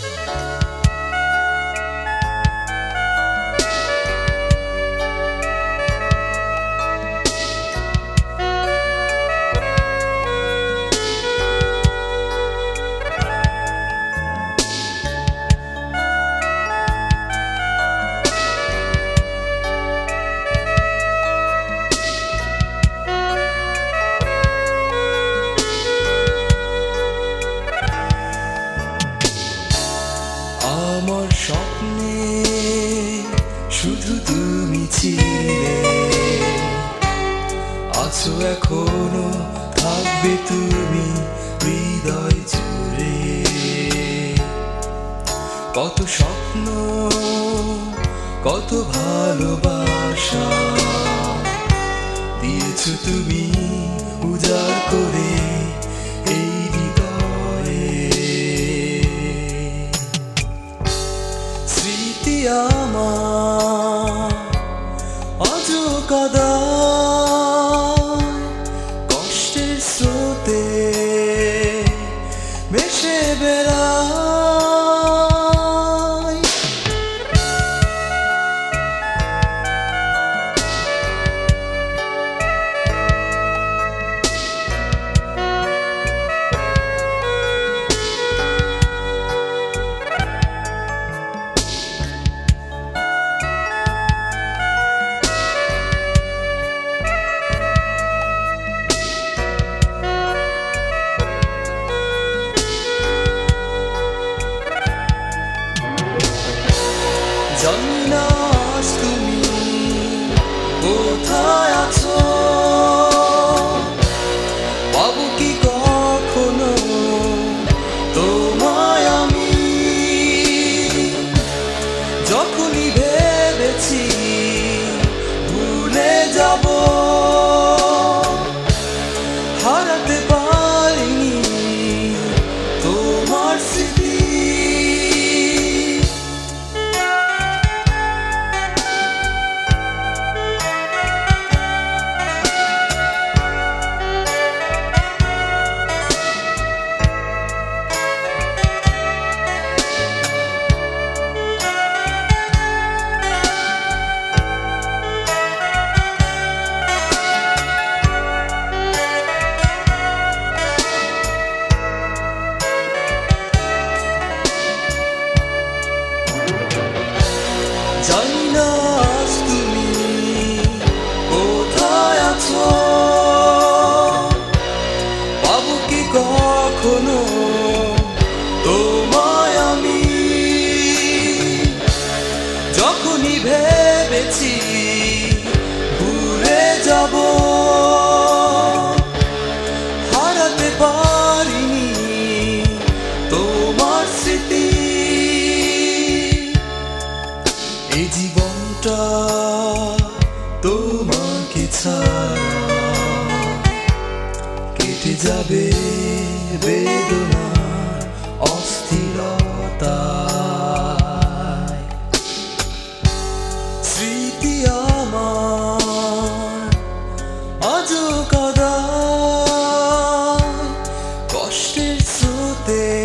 আমার স্বপ্নে শুধু তুমি ছিলে, আছো এখনো, থাকবে তুমি হৃদয় জুড়ে। কত স্বপ্ন, কত ভালোবাসা দিয়েছো তুমি উজাড় করে এই হৃদয়ে। স্মৃতি আমার আজও কাদায়, কষ্টের স্রোতে ভেসে বেড়ায়। জানি না আজ তুমি কোথায় আছো, পাবো কি কখনো তোমায় আমি। যখনই ভেবেছি ভুলে যাব, হারাতে পারিনি তোমার স্মৃতি। জানি না আজ তুমি কোথায় আছো, পাবো কি কখনো তোমায় আমি। যখনই ভেবেছি ভুলে যাব, হারাতে পারিনি তোমার স্মৃতি। এই জীবনটা তোমাকে ছাড়া কেটে যাবে বেদনা অস্থিরতায়। স্মৃতি আমার আজও কাদায়, কষ্টের স্রোতে